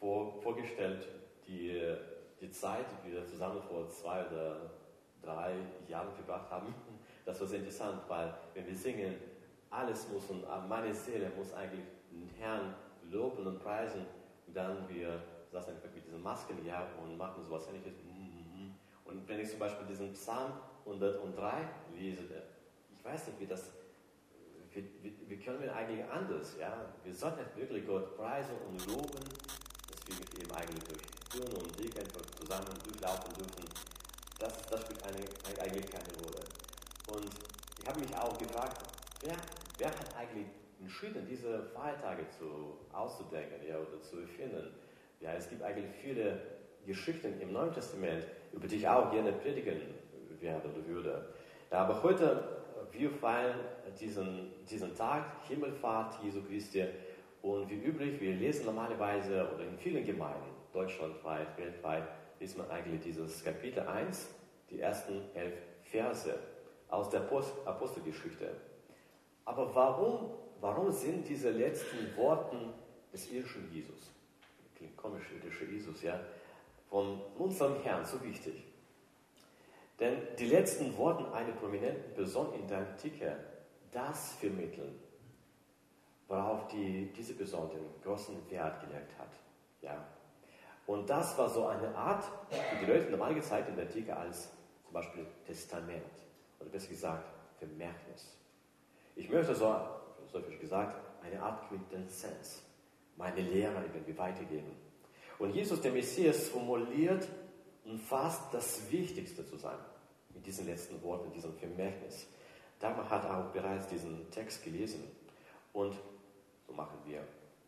vorgestellt, die Zeit, die wir zusammen vor 2 oder 3 Jahren verbracht haben. Das war sehr interessant, weil wenn wir singen, alles muss und meine Seele muss eigentlich den Herrn loben und preisen. Und dann wir saßen einfach mit diesen Masken hier und machen sowas Ähnliches. Und wenn ich zum Beispiel diesen Psalm 103 lese, ich weiß nicht, wie können wir eigentlich anders, ja? Wir sollten wirklich Gott preisen und loben, dass wir mit ihm eigentlich durch Türen und Wege einfach zusammen durchlaufen dürfen. Das spielt eigentlich keine Rolle. Und ich habe mich auch gefragt, wer hat eigentlich entschieden, diese Feiertage auszudenken, ja, oder zu erfinden? Ja, es gibt eigentlich viele Geschichten im Neuen Testament, über die ich auch gerne predigen werde oder würde. Ja, aber heute, wir feiern diesen Tag, Himmelfahrt Jesu Christi. Und wie üblich, wir lesen normalerweise, oder in vielen Gemeinden, deutschlandweit, weltweit, liest man eigentlich dieses Kapitel 1, die ersten 11 Verse aus der Apostelgeschichte. Aber warum sind diese letzten Worte des irdischen Jesus, klingt komisch, irdischer Jesus, ja, von unserem Herrn so wichtig? Denn die letzten Worte einer prominenten Person in der Antike, das vermitteln, worauf diese Person den großen Wert gelegt hat. Ja. Und das war so eine Art, die die Leute normal gezeigt in der Antike als zum Beispiel Testament oder besser gesagt Vermerknis. Ich möchte so philosophisch gesagt, eine Art Quintessenz, meine Lehre irgendwie weitergeben. Und Jesus, der Messias, formuliert und fasst das Wichtigste zusammen mit diesen letzten Worten, mit diesem Vermerknis. Dagmar hat auch bereits diesen Text gelesen. Und so machen wir.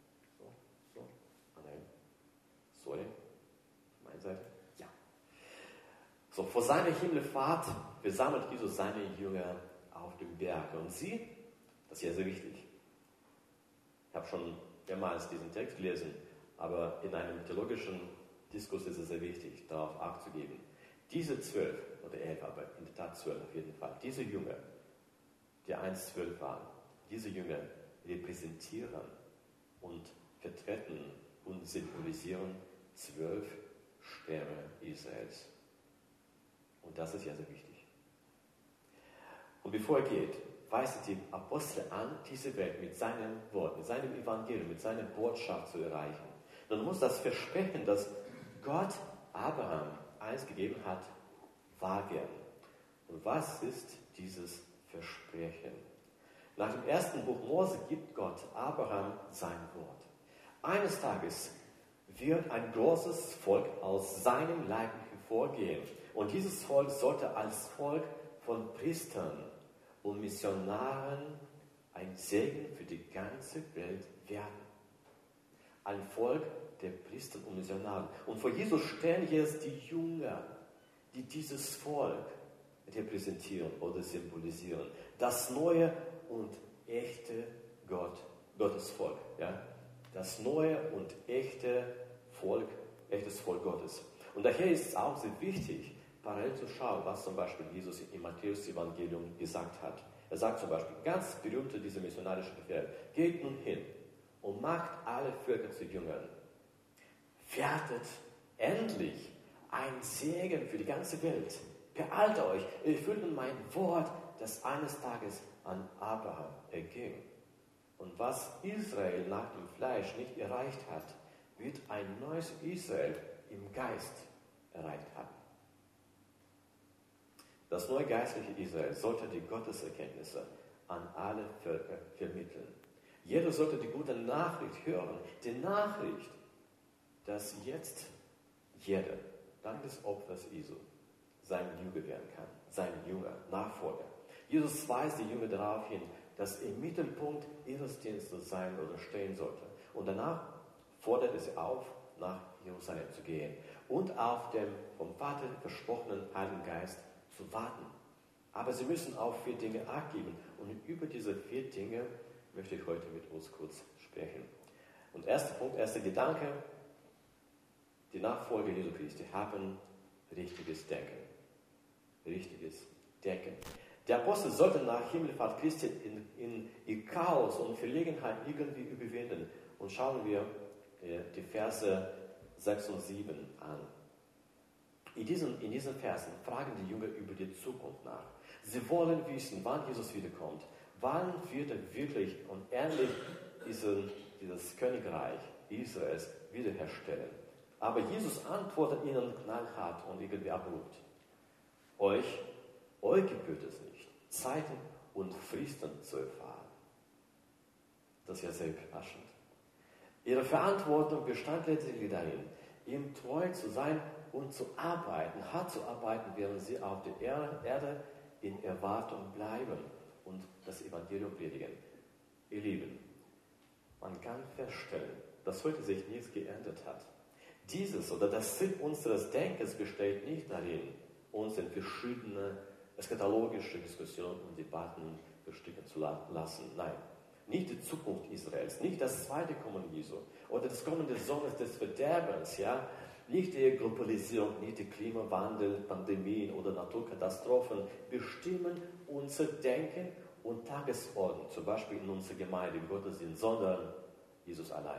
Sorry, meine Seite. Ja. So, vor seiner Himmelfahrt versammelt Jesus seine Jünger auf dem Berg. Und sie, das ist ja sehr wichtig. Ich habe schon mehrmals diesen Text gelesen, aber in einem theologischen Diskurs ist es sehr wichtig, darauf Acht zu geben. Diese 12 oder 11, aber in der Tat 12 auf jeden Fall, diese Jünger, die einst 12 waren, diese Jünger repräsentieren und vertreten und symbolisieren 12 Stämme Israels. Und das ist ja sehr wichtig. Und bevor er geht, weist die Apostel an, diese Welt mit seinem Wort, mit seinem Evangelium, mit seiner Botschaft zu erreichen. Dann muss das Versprechen, das Gott Abraham einst gegeben hat, wahr werden. Und was ist dieses Versprechen? Nach dem ersten Buch Mose gibt Gott Abraham sein Wort. Eines Tages wird ein großes Volk aus seinem Leib hervorgehen. Und dieses Volk sollte als Volk von Priestern und Missionaren ein Segen für die ganze Welt werden. Ein Volk der Priester und Missionaren. Und vor Jesus stellen jetzt die Jünger, die dieses Volk repräsentieren oder symbolisieren. Das neue und echte Gottes Volk. Ja? Das neue und echtes Volk Gottes. Und daher ist es auch sehr wichtig, parallel zu schauen, was zum Beispiel Jesus im Matthäus-Evangelium gesagt hat. Er sagt zum Beispiel, ganz berühmte dieser missionarische Befehl, geht nun hin und macht alle Völker zu Jüngern. Werdet endlich ein Segen für die ganze Welt. Beeilt euch, erfüllt mein Wort, das eines Tages an Abraham erging. Und was Israel nach dem Fleisch nicht erreicht hat, wird ein neues Israel im Geist erreicht haben. Das neue geistliche Israel sollte die Gotteserkenntnisse an alle Völker vermitteln. Jeder sollte die gute Nachricht hören. Die Nachricht, dass jetzt jeder, dank des Opfers Jesu, sein Jünger werden kann. Sein Jünger, Nachfolger. Jesus weist die Jünger darauf hin, dass er im Mittelpunkt ihres Dienstes sein oder stehen sollte. Und danach fordert er sie auf, nach Jerusalem zu gehen und auf den vom Vater versprochenen Heiligen Geist zu warten. Aber sie müssen auf 4 Dinge Acht geben. Und über diese 4 Dinge möchte ich heute mit uns kurz sprechen. Und erster Punkt, erster Gedanke, die Nachfolger Jesu Christi haben richtiges Denken. Richtiges Denken. Die Apostel sollten nach Himmelfahrt Christi in ihr Chaos und Verlegenheit irgendwie überwinden. Und schauen wir die Verse 6 und 7 an. In diesen Versen fragen die Jünger über die Zukunft nach. Sie wollen wissen, wann Jesus wiederkommt. Wann wird er wirklich und endlich dieses Königreich Israels wiederherstellen? Aber Jesus antwortet ihnen knallhart und irgendwie abrupt. Euch gebührt es nicht, Zeiten und Fristen zu erfahren. Das ist ja sehr überraschend. Ihre Verantwortung bestand letztlich darin, ihm treu zu sein und zu arbeiten, hart zu arbeiten, während sie auf der Erde in Erwartung bleiben und das Evangelium predigen. Ihr Lieben, man kann feststellen, dass heute sich nichts geändert hat. Das Ziel unseres Denkens besteht nicht darin, uns in verschiedene eschatologische Diskussionen und Debatten verstricken zu lassen. Nein, nicht die Zukunft Israels, nicht das zweite Kommen Jesu oder das Kommen des Sohnes des Verderbens, ja, nicht die Globalisierung, nicht der Klimawandel, Pandemien oder Naturkatastrophen bestimmen unser Denken und Tagesordnung, zum Beispiel in unserer Gemeinde im Gottesdienst, sondern Jesus allein.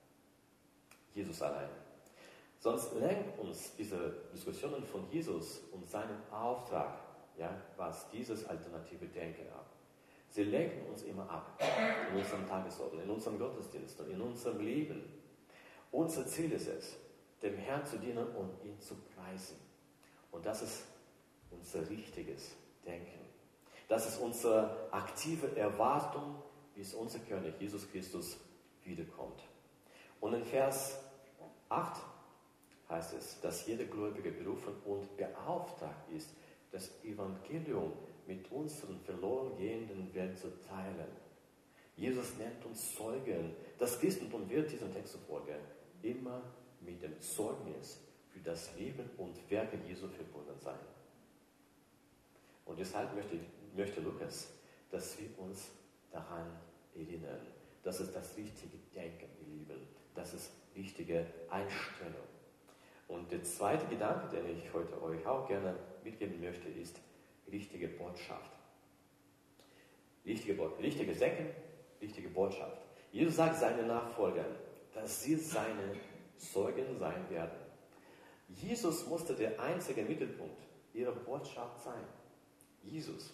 Jesus allein. Sonst lenken uns diese Diskussionen von Jesus und seinem Auftrag, ja, was dieses alternative Denken ab. Sie lenken uns immer ab in unserem Tagesordnung, in unserem Gottesdienst und in unserem Leben. Unser Ziel ist es, dem Herrn zu dienen und ihn zu preisen. Und das ist unser richtiges Denken. Das ist unsere aktive Erwartung, bis unser König Jesus Christus wiederkommt. Und in Vers 8 heißt es, dass jeder Gläubige berufen und beauftragt ist, das Evangelium mit unseren verloren gehenden Welt zu teilen. Jesus nennt uns Zeugen. Das Christentum wird diesem Text zufolge immer mit dem Zeugnis für das Leben und Werke Jesu verbunden sein. Und deshalb möchte Lukas, dass wir uns daran erinnern. Das ist das richtige Denken, ihr Lieben. Das ist richtige Einstellung. Und der zweite Gedanke, den ich heute euch auch gerne mitgeben möchte, ist richtige Botschaft. Richtiges Denken, richtige Botschaft. Jesus sagt seinen Nachfolgern, dass sie seine Zeugen sein werden. Jesus musste der einzige Mittelpunkt ihrer Botschaft sein. Jesus.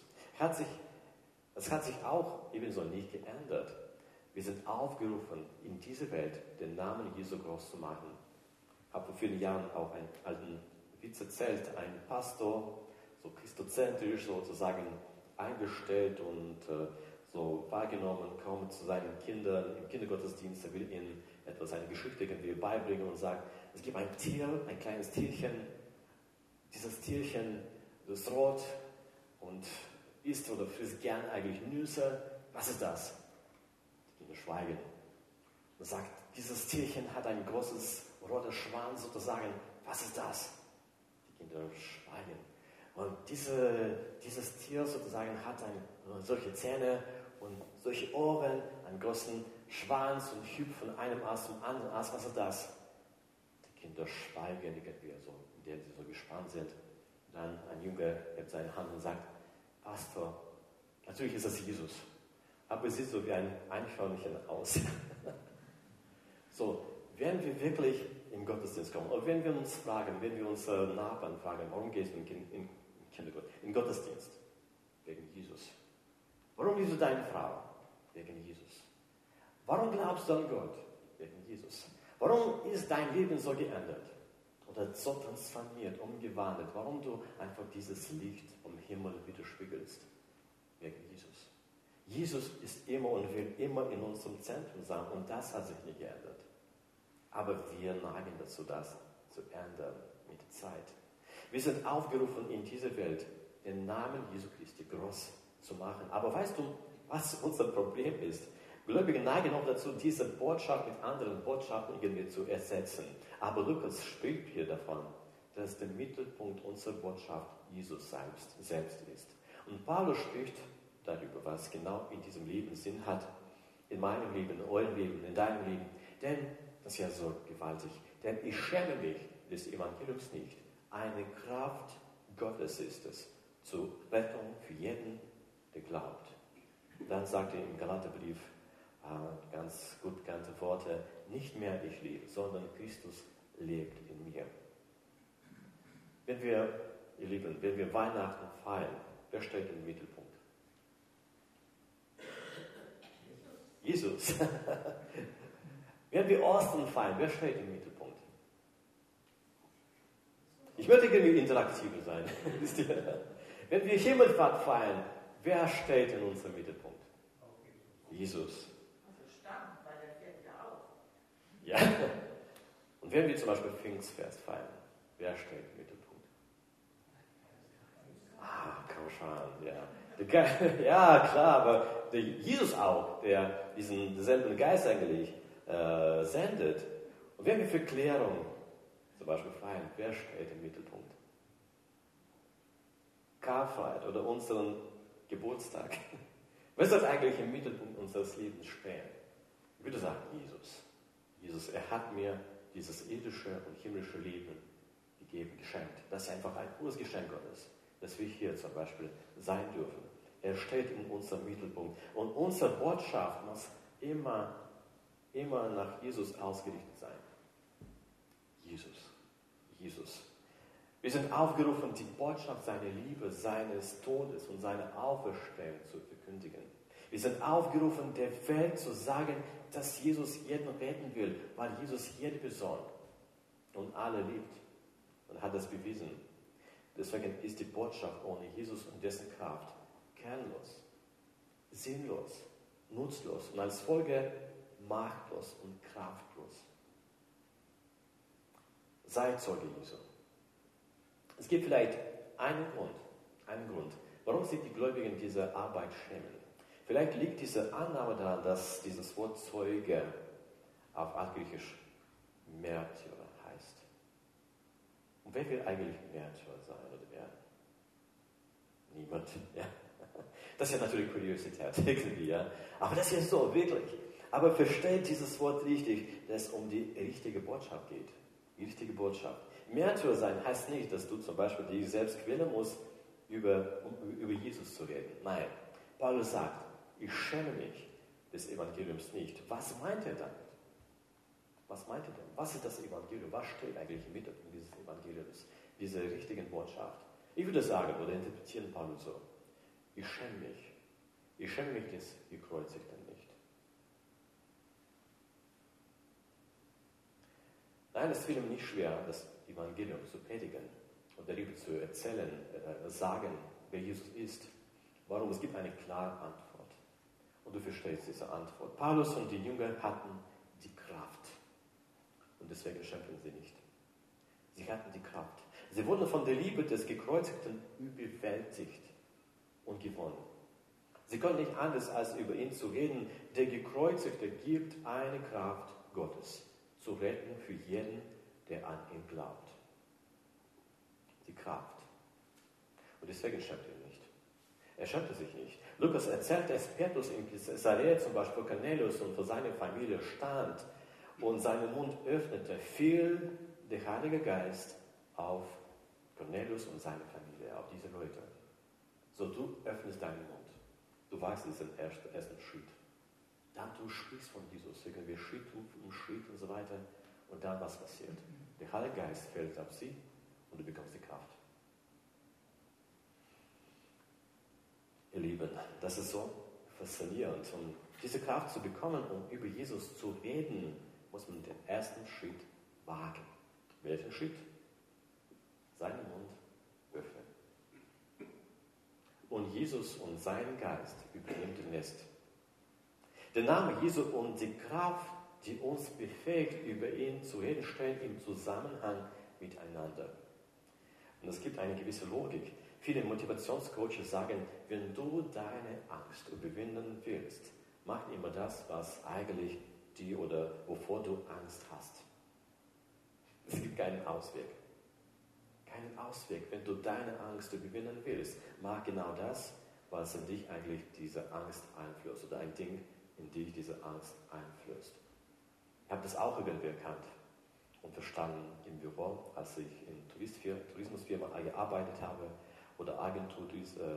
Das hat sich auch ebenso nicht geändert. Wir sind aufgerufen, in dieser Welt den Namen Jesu groß zu machen. Ich habe vor vielen Jahren auch einen alten Witz erzählt, ein Pastor, so christozentrisch sozusagen eingestellt und so wahrgenommen, kommt zu seinen Kindern im Kindergottesdienst, er will ihnen etwas, eine Geschichte irgendwie beibringen und sagt, es gibt ein Tier, ein kleines Tierchen, dieses Tierchen ist rot und isst oder frisst gern eigentlich Nüsse. Was ist das? Die Kinder schweigen. Er sagt, dieses Tierchen hat ein großes roter Schwanz sozusagen. Was ist das? Die Kinder schweigen. Und dieses Tier sozusagen hat solche Zähne und solche Ohren, einen großen Schwanz und hüpft von einem Ast zum anderen Ast. Was ist das? Die Kinder schweigen irgendwie so, indem sie so gespannt sind. Dann ein Junge hebt seine Hand und sagt, Pastor, natürlich ist das Jesus, aber es sieht so wie ein Eichhörnchen aus. So, wenn wir wirklich im Gottesdienst kommen, oder wenn wir uns fragen, wenn wir unsere Nachbarn fragen, warum gehst du in Gottesdienst? Wegen Jesus. Warum liebst du deine Frau? Wegen Jesus. Warum glaubst du an Gott? Wegen Jesus. Warum ist dein Leben so geändert? Oder so transformiert, umgewandelt? Warum du einfach dieses Licht vom Himmel widerspiegelst? Wegen Jesus. Jesus ist immer und will immer in unserem Zentrum sein und das hat sich nicht geändert. Aber wir neigen dazu, das zu ändern mit der Zeit. Wir sind aufgerufen, in dieser Welt den Namen Jesu Christi groß zu machen. Aber weißt du, was unser Problem ist? Gläubige neigen auch dazu, diese Botschaft mit anderen Botschaften irgendwie zu ersetzen. Aber Lukas spricht hier davon, dass der Mittelpunkt unserer Botschaft Jesus selbst ist. Und Paulus spricht darüber, was genau in diesem Leben Sinn hat. In meinem Leben, in eurem Leben, in deinem Leben. Denn, das ist ja so gewaltig, denn ich schäme mich des Evangeliums nicht. Eine Kraft Gottes ist es, zur Rettung für jeden, der glaubt. Dann sagt er im Galaterbrief, ganz gut bekannte Worte, nicht mehr ich lebe, sondern Christus lebt in mir. Wenn wir, ihr Lieben, wenn wir Weihnachten feiern, wer steht im Mittelpunkt? Jesus. Wenn wir Ostern feiern, wer steht im Mittelpunkt? Ich möchte irgendwie interaktiver sein. Wenn wir Himmelfahrt feiern, wer steht in unserem Mittelpunkt? Jesus. Weil der fährt ja auf. Ja. Und wenn wir zum Beispiel Pfingstfest feiern, wer steht im Mittelpunkt? Kauschan, ja. Ja, klar, aber der Jesus auch, der diesen selben Geist eigentlich sendet. Und wenn wir für Klärung zum Beispiel feiern, wer steht im Mittelpunkt? Karfreitag oder unseren Geburtstag. Wer soll eigentlich im Mittelpunkt unseres Lebens stehen? Ich würde sagen, Jesus. Jesus, er hat mir dieses irdische und himmlische Leben gegeben, geschenkt. Das ist einfach ein hohes Geschenk Gottes, dass wir hier zum Beispiel sein dürfen. Er steht in unserem Mittelpunkt. Und unsere Botschaft muss immer nach Jesus ausgerichtet sein. Jesus. Jesus. Wir sind aufgerufen, die Botschaft seiner Liebe, seines Todes und seiner Auferstehung zu verkündigen. Wir sind aufgerufen, der Welt zu sagen, dass Jesus jeden retten will, weil Jesus jede Person und alle liebt und hat das bewiesen. Deswegen ist die Botschaft ohne Jesus und dessen Kraft kernlos, sinnlos, nutzlos und als Folge machtlos und kraftlos. Sei Zeuge Jesu. Es gibt vielleicht einen Grund, warum sich die Gläubigen dieser Arbeit schämen. Vielleicht liegt diese Annahme daran, dass dieses Wort Zeuge auf Altgriechisch Märtyrer heißt. Und wer will eigentlich Märtyrer sein oder werden? Niemand. Ja. Das ist ja natürlich Kuriosität, irgendwie, ja. Aber das ist so, wirklich. Aber versteht dieses Wort richtig, dass es um die richtige Botschaft geht. Die richtige Botschaft. Märtyrer sein heißt nicht, dass du zum Beispiel dich selbst quälen musst, um über Jesus zu reden. Nein, Paulus sagt, ich schäme mich des Evangeliums nicht. Was meint er damit? Was meint er denn? Was ist das Evangelium? Was steht eigentlich im Mittelpunkt dieses Evangeliums, dieser richtigen Botschaft? Ich würde sagen, oder interpretieren Paulus so, ich schäme mich. Ich schäme mich des Gekreuzigten nicht. Nein, es fiel ihm nicht schwer, das Evangelium zu predigen und darüber zu erzählen, sagen, wer Jesus ist. Warum? Es gibt eine klare Antwort. Und du verstehst diese Antwort. Paulus und die Jünger hatten die Kraft. Und deswegen schämten sie nicht. Sie hatten die Kraft. Sie wurden von der Liebe des Gekreuzigten überwältigt und gewonnen. Sie konnten nicht anders, als über ihn zu reden. Der Gekreuzigte gibt eine Kraft Gottes zu retten für jeden, der an ihn glaubt. Die Kraft. Und deswegen schämte er nicht. Er schämte sich nicht. Lukas erzählt, dass Petrus in Caesarea zum Beispiel Cornelius und für seine Familie stand und seinen Mund öffnete, fiel der Heilige Geist auf Cornelius und seine Familie, auf diese Leute. So, du öffnest deinen Mund. Du weißt diesen ersten Schritt. Dann du sprichst von Jesus, irgendwie Schritt um Schritt und so weiter. Und dann was passiert? Der Heilige Geist fällt auf sie und du bekommst die Kraft. Ihr Lieben, das ist so faszinierend. Um diese Kraft zu bekommen, um über Jesus zu reden, muss man den ersten Schritt wagen. Welchen Schritt? Seinen Mund öffnen. Und Jesus und sein Geist übernimmt den Rest. Der Name Jesu und die Kraft, die uns befähigt, über ihn zu reden, stehen im Zusammenhang miteinander. Und es gibt eine gewisse Logik. Viele Motivationscoaches sagen, wenn du deine Angst überwinden willst, mach immer das, was eigentlich die oder wovor du Angst hast. Es gibt keinen Ausweg. Keinen Ausweg. Wenn du deine Angst überwinden willst, mach genau das, was in dich eigentlich diese Angst einflößt oder ein Ding in dich diese Angst einflößt. Ich habe das auch irgendwie erkannt und verstanden im Büro, als ich in Tourismusfirma gearbeitet habe oder Agentur.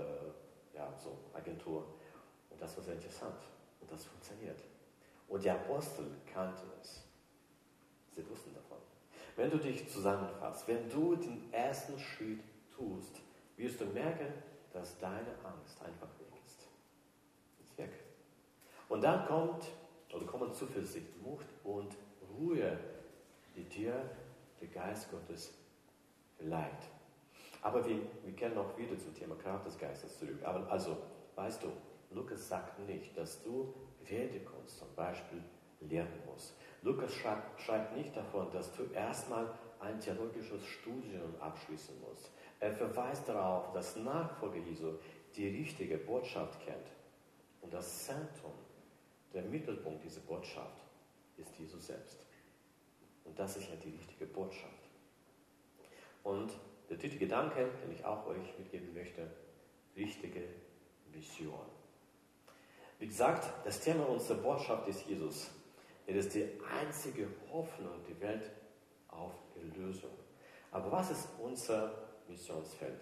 Und das war sehr interessant und das funktioniert. Und die Apostel kannten es. Sie wussten davon. Wenn du dich zusammenfasst, wenn du den ersten Schritt tust, wirst du merken, dass deine Angst einfach weg ist. Ist weg. Und dann kommen Zuversicht, Mut und Ruhe, die dir der Geist Gottes verleiht. Aber wir kehren noch wieder zum Thema Kraft des Geistes zurück. Aber also, weißt du, Lukas sagt nicht, dass du Redekunst zum Beispiel lernen musst. Lukas schreibt nicht davon, dass du erstmal ein theologisches Studium abschließen musst. Er verweist darauf, dass Nachfolger Jesu die richtige Botschaft kennt. Und das Zentrum, der Mittelpunkt dieser Botschaft ist Jesus selbst. Und das ist ja die richtige Botschaft. Und der dritte Gedanke, den ich auch euch mitgeben möchte, richtige Mission. Wie gesagt, das Thema unserer Botschaft ist Jesus. Er ist die einzige Hoffnung der Welt auf Erlösung. Aber was ist unser Missionsfeld?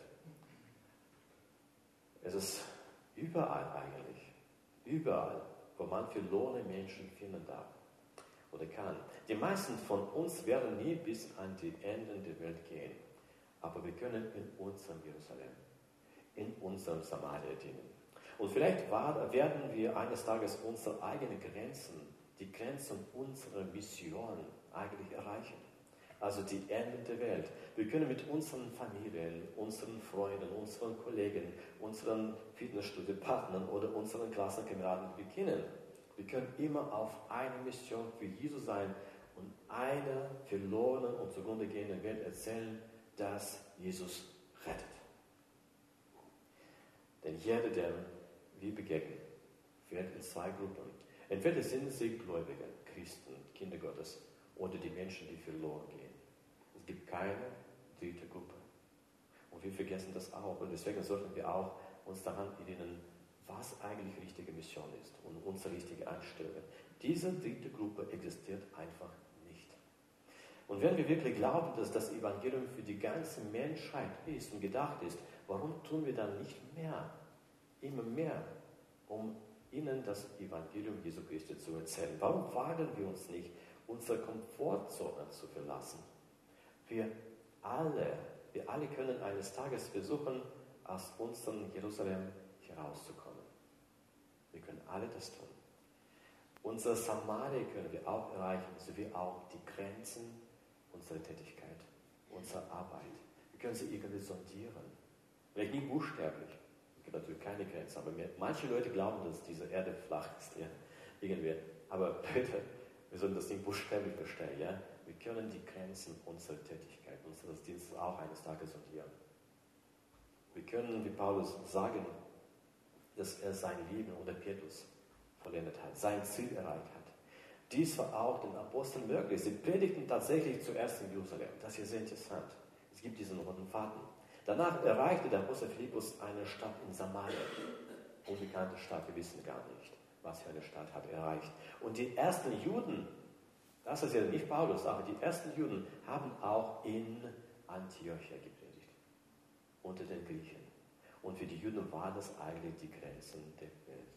Es ist überall eigentlich. Überall, wo man verlorene Menschen finden darf oder kann. Die meisten von uns werden nie bis an die Enden der Welt gehen. Aber wir können in unserem Jerusalem, in unserem Samaria dienen. Und vielleicht werden wir eines Tages unsere eigenen Grenzen, die Grenzen unserer Mission eigentlich erreichen. Also die Enden der Welt. Wir können mit unseren Familien, unseren Freunden, unseren Kollegen, unseren Fitnessstudio-Partnern oder unseren Klassenkameraden beginnen. Wir können immer auf eine Mission für Jesus sein und einer verlorenen und zugrunde gehenden Welt erzählen, dass Jesus rettet. Denn jeder, der wir begegnen, fällt in zwei Gruppen. Entweder sind sie Gläubige, Christen, Kinder Gottes, oder die Menschen, die verloren gehen. Es gibt keine dritte Gruppe. Und wir vergessen das auch. Und deswegen sollten wir auch uns daran erinnern, was eigentlich richtige Mission ist und unsere richtige Einstellung. Diese dritte Gruppe existiert einfach nicht. Und wenn wir wirklich glauben, dass das Evangelium für die ganze Menschheit ist und gedacht ist, warum tun wir dann nicht mehr, immer mehr, um ihnen das Evangelium Jesu Christi zu erzählen? Warum wagen wir uns nicht, unsere Komfortzone zu verlassen? Wir alle können eines Tages versuchen, aus unserem Jerusalem herauszukommen. Wir können alle das tun. Unser Samaria können wir auch erreichen, sowie auch die Grenzen unserer Tätigkeit, unserer Arbeit. Wir können sie irgendwie sondieren. Vielleicht nicht buchstäblich. Es gibt natürlich keine Grenzen, aber manche Leute glauben, dass diese Erde flach ist. Ja? Irgendwie. Aber bitte, wir sollen das nicht buchstäblich verstehen. Ja? Wir können die Grenzen unserer Tätigkeit, unseres Dienstes auch eines Tages sondieren. Wir können, wie Paulus, sagen, dass er sein Leben unter Petrus vollendet hat, sein Ziel erreicht hat. Dies war auch den Aposteln möglich. Sie predigten tatsächlich zuerst in Jerusalem. Das ist ja sehr interessant. Es gibt diesen roten Faden. Danach erreichte der Apostel Philippus eine Stadt in Samaria. Unbekannte Stadt, wir wissen gar nicht, was für eine Stadt hat erreicht. Und die ersten Juden, das ist ja nicht Paulus, aber die ersten Juden haben auch in Antiochia gepredigt, unter den Griechen. Und für die Juden waren das eigentlich die Grenzen der Welt.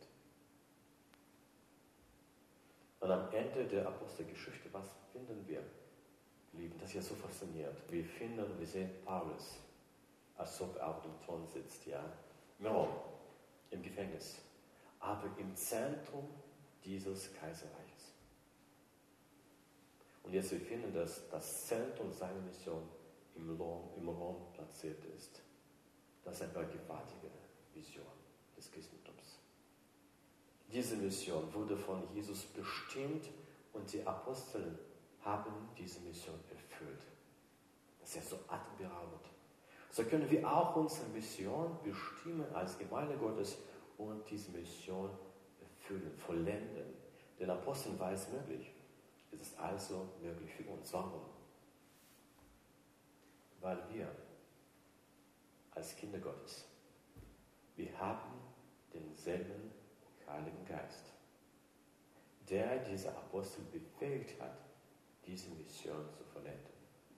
Und am Ende der Apostelgeschichte, was finden wir? Lieben, das ist ja so faszinierend. Wir sehen Paulus, als ob er auf dem Thron sitzt, ja, in Rom, im Gefängnis, aber im Zentrum dieses Kaiserreiches. Und jetzt wir finden, dass das Zentrum seiner Mission im Rom platziert ist. Das ist eine gewaltige Vision des Christentums. Diese Mission wurde von Jesus bestimmt und die Apostel haben diese Mission erfüllt. Das ist ja so atemberaubend. So können wir auch unsere Mission bestimmen als Gemeinde Gottes und diese Mission erfüllen, vollenden. Den Aposteln war es möglich. Es ist also möglich für uns. Warum? Weil wir als Kinder Gottes, wir haben denselben Heiligen Geist, der diese Apostel befähigt hat, diese Mission zu vollenden.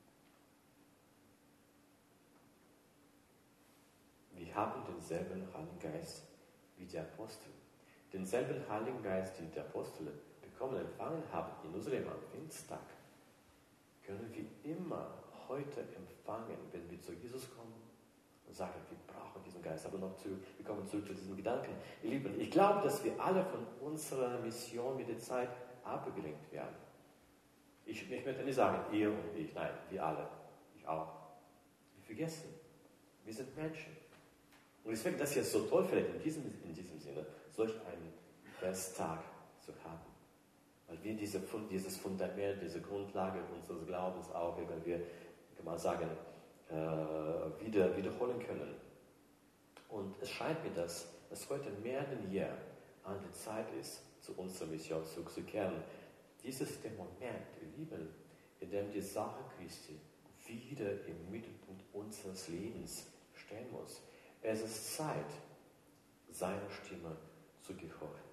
Wir haben denselben Heiligen Geist wie die Apostel. Denselben Heiligen Geist, den die Apostel empfangen haben in Jerusalem am Pfingsttag. können wir immer heute empfangen, wenn wir zu Jesus kommen und sagen, wir brauchen diesen Geist. Aber wir kommen zurück zu diesem Gedanken. Ihr Lieben, ich glaube, dass wir alle von unserer Mission mit der Zeit abgelenkt werden. Ich möchte nicht sagen, ihr und ich, nein, wir alle, ich auch. Wir vergessen, wir sind Menschen. Und deswegen, das ist jetzt so toll, vielleicht in diesem Sinne, solch einen Festtag zu haben. Weil wir dieses Fundament, diese Grundlage unseres Glaubens auch, wenn wir, kann man sagen, wiederholen können. Und es scheint mir, dass es heute mehr denn je an der Zeit ist, zu unserer Mission zurückzukehren. Dies ist der Moment, ihr Lieben, in dem die Sache Christi wieder im Mittelpunkt unseres Lebens stehen muss. Es ist Zeit, seiner Stimme zu gehorchen.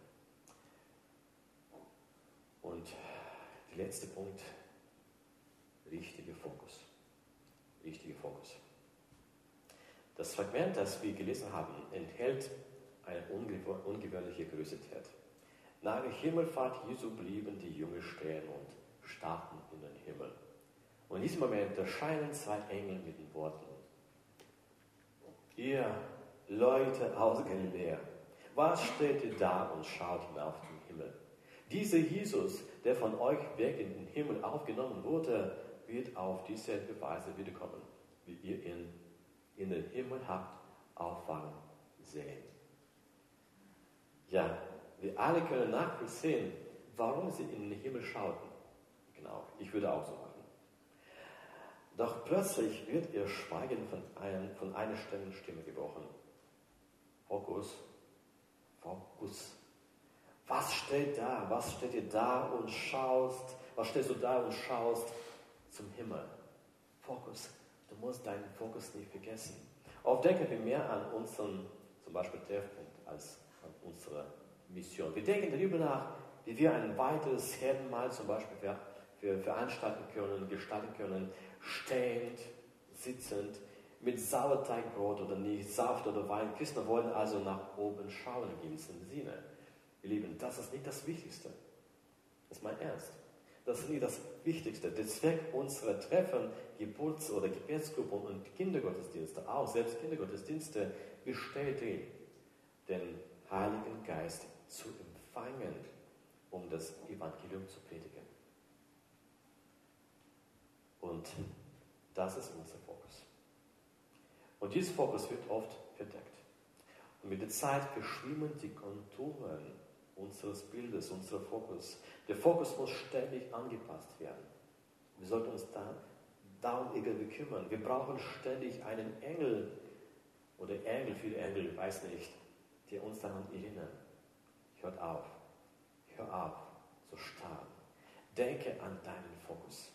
Und der letzte Punkt, richtiger Fokus. Richtiger Fokus. Das Fragment, das wir gelesen haben, enthält eine ungewöhnliche Kuriosität. Nach der Himmelfahrt Jesu blieben die Jünger stehen und starrten in den Himmel. Und in diesem Moment erscheinen zwei Engel mit den Worten: Ihr Leute aus Galiläa, was steht ihr da und schaut hinauf den Himmel? Dieser Jesus, der von euch weg in den Himmel aufgenommen wurde, wird auf dieselbe Weise wiederkommen, wie ihr ihn in den Himmel habt auffahren sehen. Ja, wir alle können nachvollziehen, warum sie in den Himmel schauten. Genau, ich würde auch so machen. Doch plötzlich wird ihr Schweigen von einer Stimme gebrochen. Fokus, Fokus. Was steht da? Was steht ihr da und schaust? Was stehst du da und schaust zum Himmel? Fokus. Du musst deinen Fokus nicht vergessen. Oft denken wir mehr an unseren, zum Beispiel Treffpunkt, als an unsere Mission. Wir denken darüber nach, wie wir ein weiteres Herdenmahl zum Beispiel veranstalten können, gestalten können, stehend, sitzend, mit Sauerteigbrot oder nicht, Saft oder Wein. Christen wollen also nach oben schauen in diesem Sinne. Ihr Lieben, das ist nicht das Wichtigste. Das ist mein Ernst. Das ist nicht das Wichtigste. Der Zweck unserer Treffen, Geburts- oder Gebetsgruppen und Kindergottesdienste, auch selbst Kindergottesdienste, besteht in, den Heiligen Geist zu empfangen, um das Evangelium zu predigen. Und das ist unser Fokus. Und dieser Fokus wird oft verdeckt. Und mit der Zeit verschwimmen die Konturen unseres Bildes, unserer Fokus. Der Fokus muss ständig angepasst werden. Wir sollten uns darum irgendwie kümmern. Wir brauchen ständig einen Engel oder Engel, viele Engel, ich weiß nicht, die uns daran erinnern. Hört auf, so starr. Denke an deinen Fokus.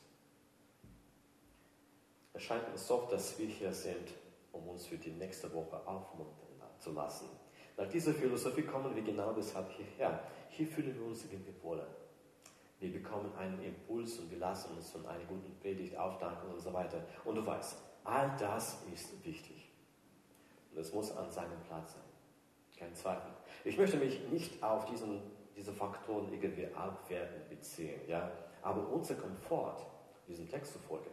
Es scheint uns oft, dass wir hier sind, um uns für die nächste Woche aufmuntern zu lassen. Nach dieser Philosophie kommen wir genau deshalb hierher. Hier fühlen wir uns irgendwie wohler. Wir bekommen einen Impuls und wir lassen uns von einer guten Predigt aufdanken und so weiter. Und du weißt, all das ist wichtig. Und es muss an seinem Platz sein. Kein Zweifel. Ich möchte mich nicht auf diese Faktoren irgendwie abwerten beziehen. Ja? Aber unser Komfort, diesem Text zufolge,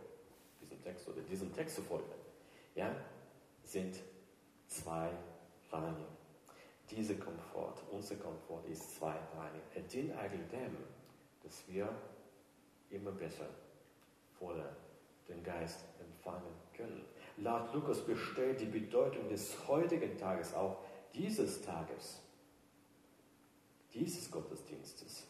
ja, sind zweirangig. Unser Komfort ist zweirangig. Er dient eigentlich dem, dass wir immer besser, voller den Geist empfangen können. Laut Lukas besteht die Bedeutung des heutigen Tages, auch dieses Tages, dieses Gottesdienstes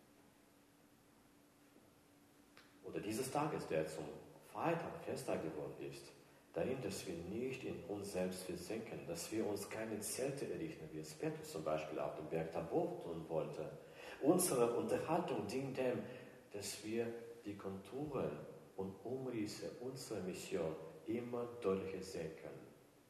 oder dieses Tages, der zum Freitag, Festtag geworden ist, darin, dass wir nicht in uns selbst versinken, dass wir uns keine Zelte errichten, wie es Petrus zum Beispiel auf dem Berg Tabor tun wollte. Unsere Unterhaltung dient dem, dass wir die Konturen und Umrisse unserer Mission immer deutlicher sehen können.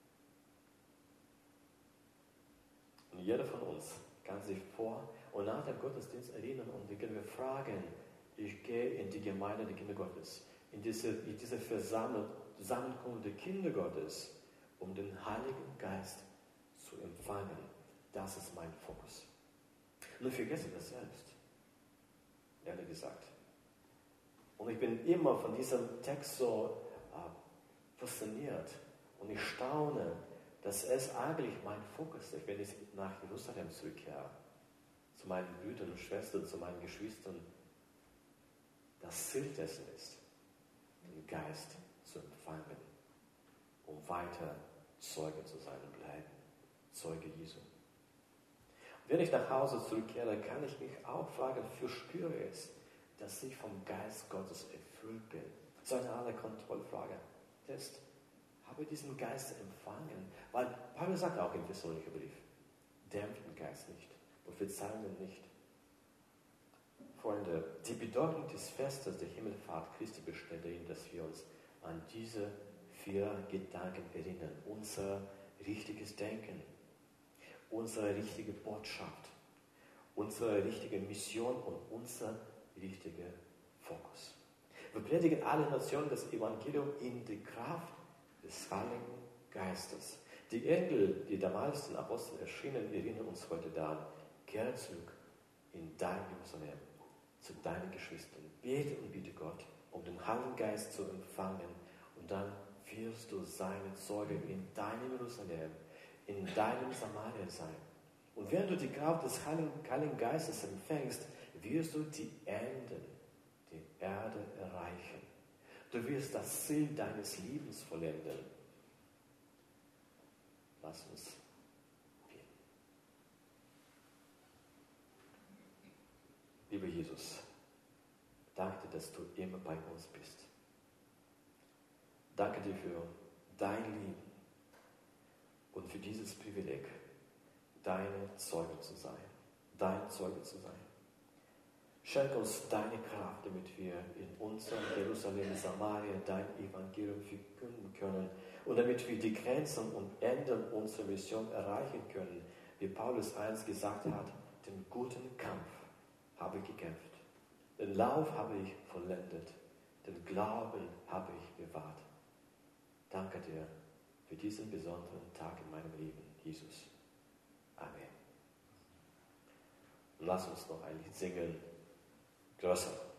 Und jeder von uns kann sich vor und nach dem Gottesdienst erinnern und wir können fragen, ich gehe in die Gemeinde der Kinder Gottes, in diese Zusammenkunft der Kinder Gottes, um den Heiligen Geist zu empfangen. Das ist mein Fokus. Und ich vergesse das selbst, ehrlich gesagt. Und ich bin immer von diesem Text so fasziniert. Und ich staune, dass es eigentlich mein Fokus ist, wenn ich nach Jerusalem zurückkehre. Zu meinen Brüdern und Schwestern, zu meinen Geschwistern. Das Ziel dessen ist, den Geist zu empfangen, um weiter Zeuge zu sein und bleiben. Zeuge Jesu. Und wenn ich nach Hause zurückkehre, kann ich mich auch fragen, verspüre ich es, dass ich vom Geist Gottes erfüllt bin? So eine andere Kontrollfrage ist, habe ich diesen Geist empfangen? Weil Paulus sagt auch im Thessalonicher Brief, dämpft den Geist nicht und verzeihen ihn nicht. Freunde, die Bedeutung des Festes der Himmelfahrt Christi besteht darin, dass wir uns an diese 4 Gedanken erinnern. Unser richtiges Denken, unsere richtige Botschaft, unsere richtige Mission und unser richtiger Fokus. Wir predigen alle Nationen das Evangelium in der Kraft des Heiligen Geistes. Die Engel, die damals den Aposteln erschienen, erinnern uns heute daran, kehre zurück in dein Jerusalem, zu deinen Geschwistern. Bete und bitte Gott, um den Heiligen Geist zu empfangen. Und dann wirst du seine Zeuge in deinem Jerusalem, in deinem Samaria sein. Und wenn du die Kraft des Heiligen Geistes empfängst, wirst du die Enden der Erde erreichen. Du wirst das Ziel deines Lebens vollenden. Lass uns beten. Lieber Jesus, danke dir, dass du immer bei uns bist. Danke dir für dein Leben und für dieses Privileg, deine Zeuge zu sein, dein Zeuge zu sein. Schenk uns deine Kraft, damit wir in unserem Jerusalem, Samaria, dein Evangelium verkünden können und damit wir die Grenzen und Enden unserer Mission erreichen können, wie Paulus einst gesagt hat, den guten Kampf habe ich gekämpft, den Lauf habe ich vollendet, den Glauben habe ich bewahrt. Danke dir für diesen besonderen Tag in meinem Leben, Jesus. Amen. Lass uns noch ein Lied singen. Größer.